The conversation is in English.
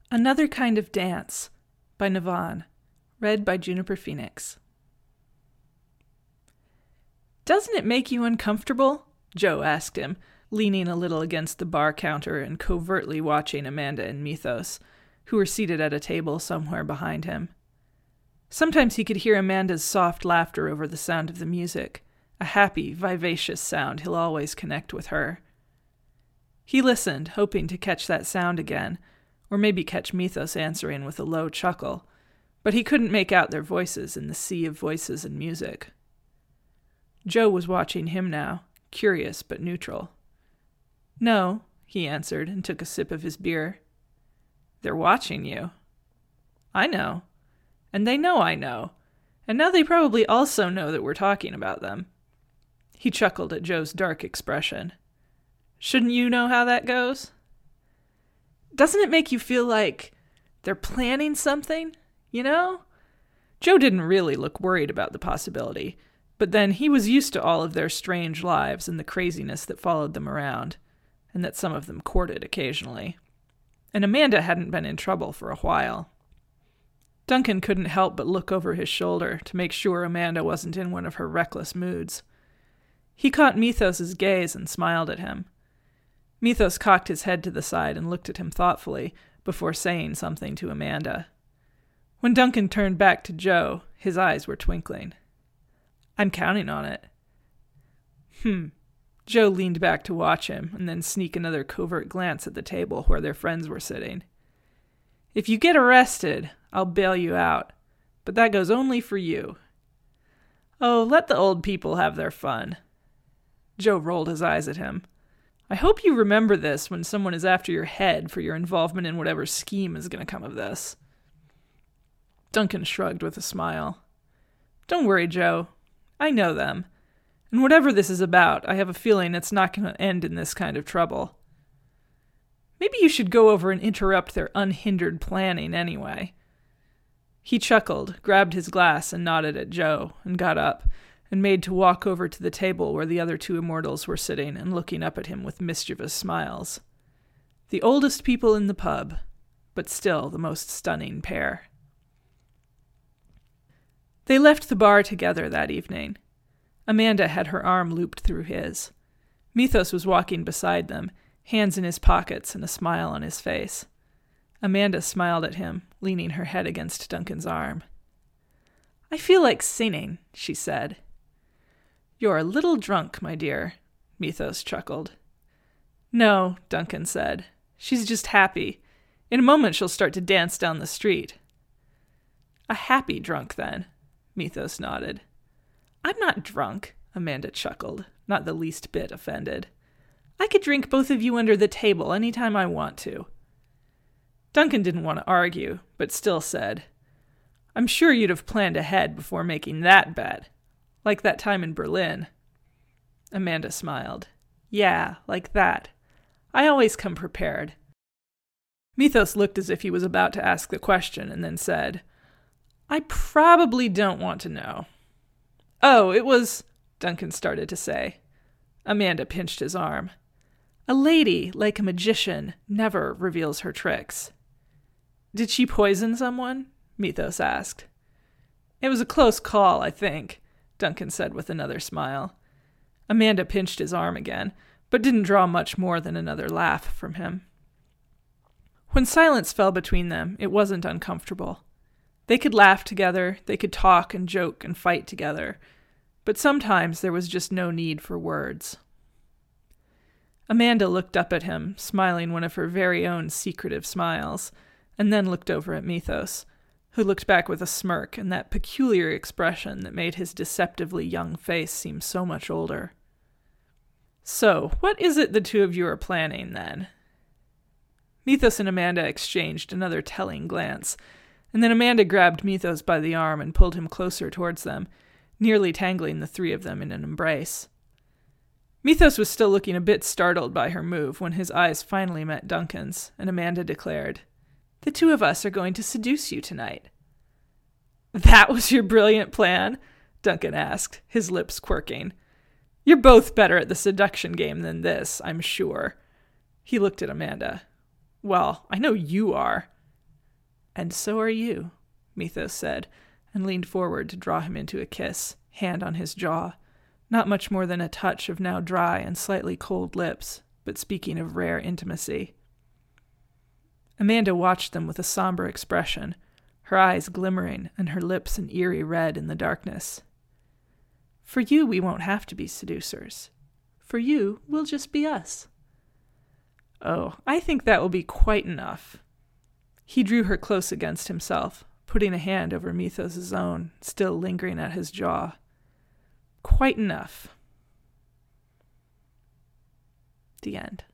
Another Kind of Dance by Navan, read by Juniper Phoenix. "Doesn't it make you uncomfortable?" Joe asked him, leaning a little against the bar counter and covertly watching Amanda and Mythos, who were seated at a table somewhere behind him. Sometimes he could hear Amanda's soft laughter over the sound of the music, a happy, vivacious sound he'll always connect with her. He listened, hoping to catch that sound again, or maybe catch Mythos answering with a low chuckle, but he couldn't make out their voices in the sea of voices and music. Joe was watching him now, curious but neutral. "No," he answered and took a sip of his beer. "They're watching you." "I know. And they know I know. And now they probably also know that we're talking about them." He chuckled at Joe's dark expression. "Shouldn't you know how that goes?" "Doesn't it make you feel like they're planning something, you know?" Joe didn't really look worried about the possibility, but then he was used to all of their strange lives and the craziness that followed them around, and that some of them courted occasionally. And Amanda hadn't been in trouble for a while. Duncan couldn't help but look over his shoulder to make sure Amanda wasn't in one of her reckless moods. He caught Mythos's gaze and smiled at him. Mythos cocked his head to the side and looked at him thoughtfully before saying something to Amanda. When Duncan turned back to Joe, his eyes were twinkling. "I'm counting on it." Joe leaned back to watch him and then sneak another covert glance at the table where their friends were sitting. "If you get arrested, I'll bail you out, but that goes only for you." "Oh, let the old people have their fun." Joe rolled his eyes at him. "I hope you remember this when someone is after your head for your involvement in whatever scheme is going to come of this." Duncan shrugged with a smile. "Don't worry, Joe. I know them. And whatever this is about, I have a feeling it's not going to end in this kind of trouble. Maybe you should go over and interrupt their unhindered planning anyway." He chuckled, grabbed his glass and nodded at Joe, and got up, and made to walk over to the table where the other two immortals were sitting and looking up at him with mischievous smiles. The oldest people in the pub, but still the most stunning pair. They left the bar together that evening. Amanda had her arm looped through his. Mythos was walking beside them, hands in his pockets and a smile on his face. Amanda smiled at him, leaning her head against Duncan's arm. "I feel like singing," she said. "You're a little drunk, my dear," Mythos chuckled. "No," Duncan said. "She's just happy. In a moment she'll start to dance down the street." "A happy drunk, then," Mythos nodded. "I'm not drunk," Amanda chuckled, not the least bit offended. "I could drink both of you under the table any time I want to." Duncan didn't want to argue, but still said, "I'm sure you'd have planned ahead before making that bet. Like that time in Berlin." Amanda smiled. "Yeah, like that. I always come prepared." Mythos looked as if he was about to ask the question and then said, "I probably don't want to know." "Oh, it was," Duncan started to say. Amanda pinched his arm. "A lady, like a magician, never reveals her tricks." "Did she poison someone?" Mythos asked. "It was a close call, I think," Duncan said with another smile. Amanda pinched his arm again, but didn't draw much more than another laugh from him. When silence fell between them, it wasn't uncomfortable. They could laugh together, they could talk and joke and fight together, but sometimes there was just no need for words. Amanda looked up at him, smiling one of her very own secretive smiles, and then looked over at Mythos, who looked back with a smirk and that peculiar expression that made his deceptively young face seem so much older. "So, what is it the two of you are planning, then?" Mythos and Amanda exchanged another telling glance, and then Amanda grabbed Mythos by the arm and pulled him closer towards them, nearly tangling the three of them in an embrace. Mythos was still looking a bit startled by her move when his eyes finally met Duncan's, and Amanda declared, "The two of us are going to seduce you tonight." "That was your brilliant plan?" Duncan asked, his lips quirking. "You're both better at the seduction game than this, I'm sure." He looked at Amanda. "Well, I know you are." "And so are you," Mythos said, and leaned forward to draw him into a kiss, hand on his jaw, not much more than a touch of now dry and slightly cold lips, but speaking of rare intimacy. Amanda watched them with a somber expression, her eyes glimmering and her lips an eerie red in the darkness. "For you, we won't have to be seducers. For you, we'll just be us." "Oh, I think that will be quite enough." He drew her close against himself, putting a hand over Mythos's own, still lingering at his jaw. "Quite enough." The end.